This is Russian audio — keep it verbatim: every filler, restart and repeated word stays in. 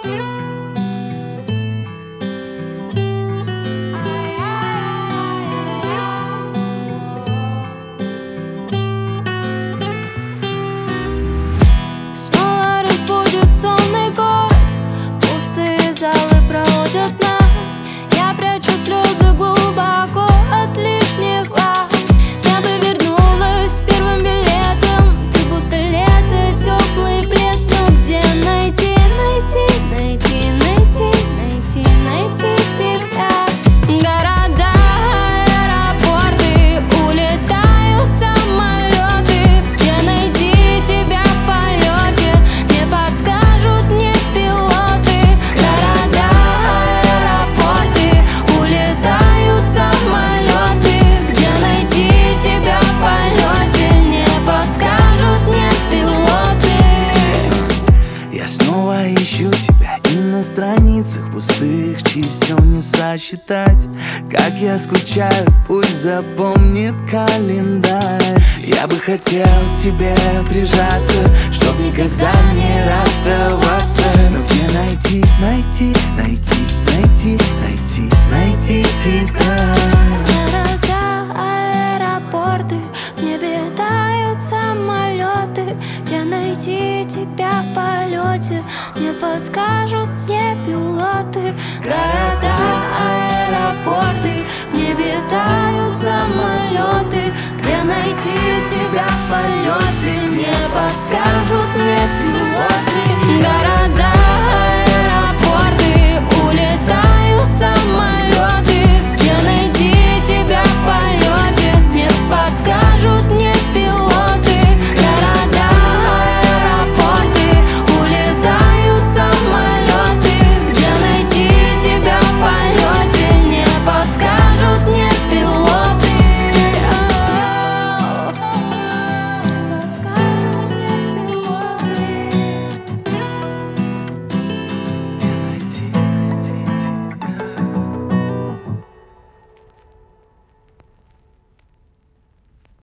Снова разбудит сонный город, пустые залы проводят нас. Я прячу слезы глубоко от лишних глаз. Я бы вернулась с первым билетом, ты будто лето, теплый плед. Но где найти, найти, найти, найти, найти, найти тебя? Города, аэропорты, улетают самолеты. Где найти тебя в полете, не подскажут мне пилоты. Города, аэропорты, улетают самолеты. Где найти тебя в полете, не подскажут мне пилоты. Я снова ищу тебя, и на страницах пустых чисел не сосчитать. Как я скучаю, пусть запомнит календарь. Я бы хотел к тебе прижаться, чтоб никогда не расставаться. Но где найти, найти, найти, найти, найти, найти тебя? Города, аэропорты, в небе тают самолеты. Где найти тебя в полете, не подскажут мне пилоты. Города, аэропорты, в небе тают самолеты. Где найти тебя в полете, не подскажут мне пилоты.